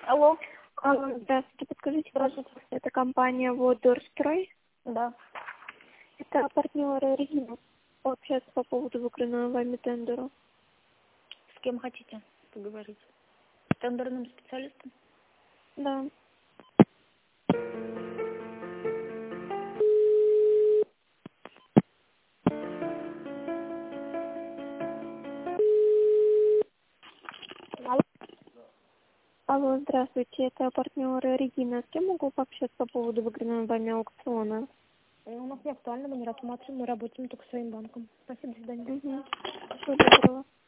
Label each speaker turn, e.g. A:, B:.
A: Алло.
B: Алло, здравствуйте. Подскажите, пожалуйста, это компания Водорстрой?
A: Да.
B: Это партнер Регина. Пообщаться по поводу выигранного вами тендера.
A: С кем хотите поговорить? С тендерным специалистом?
B: Да.
A: Алло.
B: Алло, здравствуйте. Это партнер Регина. С кем могу пообщаться по поводу выигранного вами аукциона?
A: У нас не актуально, мы не рассматриваем, мы работаем только своим банком. Спасибо, до свидания.
B: Угу. Всего доброго.